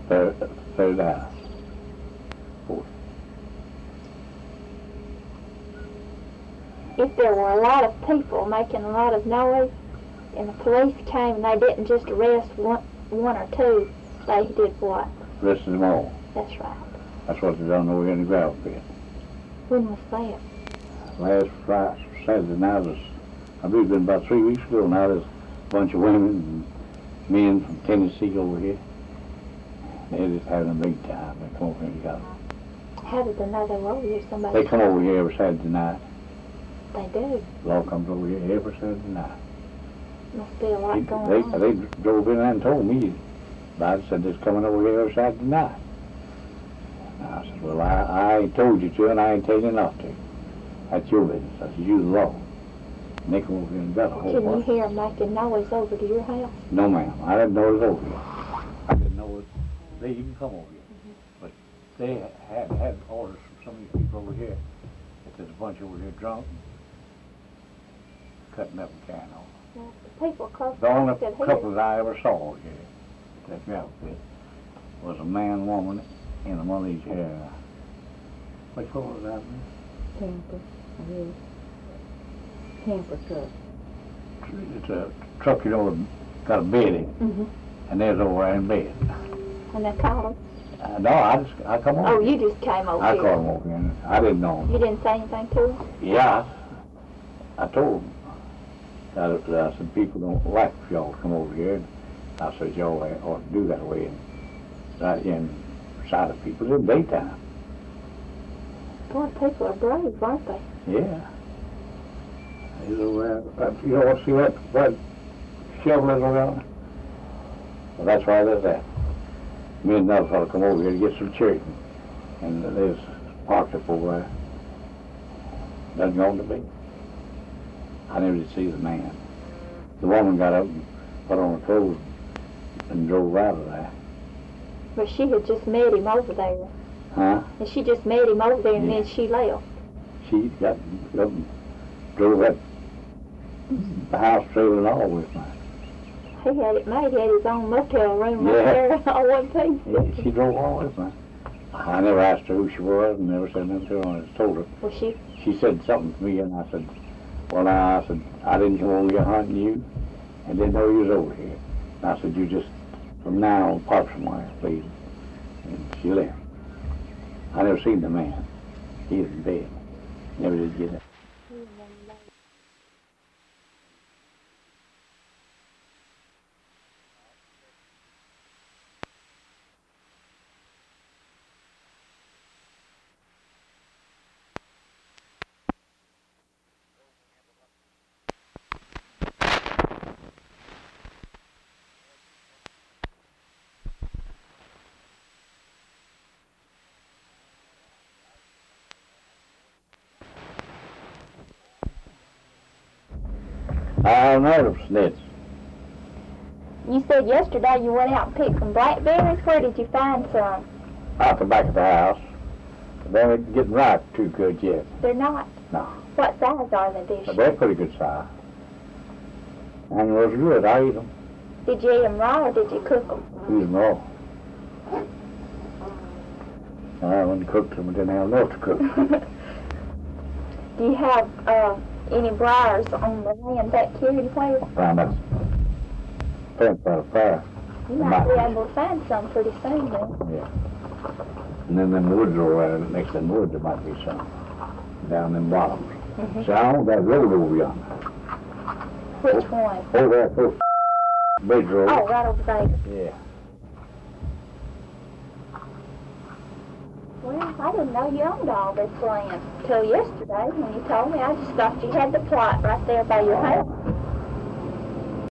third house. Fourth. If there were a lot of people making a lot of noise, and the police came and they didn't just arrest one or two, they did what? Arrested them all. That's right. That's what they done over here in the gravel pit. When was that? Last Friday, Saturday night, I believe it's been about 3 weeks ago now. There's a bunch of women and men from Tennessee over here. They're just having a big time. They come over here and got them. How did they know they were over here? Somebody They come over here every Saturday night. They do. Law comes over here every Saturday night. Must be a lot going on. They drove in and told me about it, said they're coming over here every Saturday night. And I said, well, I ain't told you to, and I ain't telling you not to. That's your business. I said, you the law. And they come over here and got a whole Can you bunch. hear them making noise over to your house? No, ma'am. I didn't know it was over here. I didn't know they even come over here. But they had orders from some of these people over here that there's a bunch over here drunk and cutting up and carrying on. Well, the people close The only could hear. couple that I ever saw here at that gravel pit was a man and woman in one of these here. What color was that? Camper. Camper truck. It's a truck, you know, got a bed in it. Mm-hmm. And there's over there in bed. And they called them? No, I come over. Oh, you just came over I here. called him over here. And I didn't know him. You didn't say anything to them? Yeah, I told him. I said, people don't like for y'all to come over here. And I said, y'all ought to do that way. And right here inside of people in the daytime. Boy, people are brave, aren't they? Yeah. He's over there. You know, see that shovel is around? Well, that's why there's that. Me and another fellow come over here to get some church. And there's parked up over there. Doesn't go on to be. I never did see the man. The woman got up and put on her clothes and drove out of there. But she had just met him over there. Huh? And she just met him over there and Yeah. then she left. She got up and drove that the house trailer and all with me. He had it made. He had his own motel room Yeah. up there on one piece. Yeah, she drove all with me. I never asked her who she was and never said nothing to her. I just told her. Well, She said something to me and I said, well, now, I said, I didn't come over here hunting you and didn't know you was over here. And I said, you just, from now on, park somewhere, please. And she left. I never seen the man. He was in bed. Never did get it. I've heard of snitch. You said yesterday you went out and picked some blackberries. Where did you find some? Out the back of the house. They ain't getting ripe too good yet. They're not. No. What size are they, dear? But they're pretty good size. And it was good. I eat them. Did you eat them raw or did you cook them? Eat them raw. When I cooked them, I didn't have enough to cook. Do you have any briars on the land back here anywhere? Found that fence by the fire. You might be able to find some pretty soon then. Yeah. And then them woods over there, next to them woods, there might be some down them bottoms. Mm-hmm. See, I don't that road over yonder. Which one? Over there, close to Bridge Road. Oh, right over there. Yeah. Well, I didn't know you owned all this land till yesterday when you told me. I just thought you had the plot right there by your house.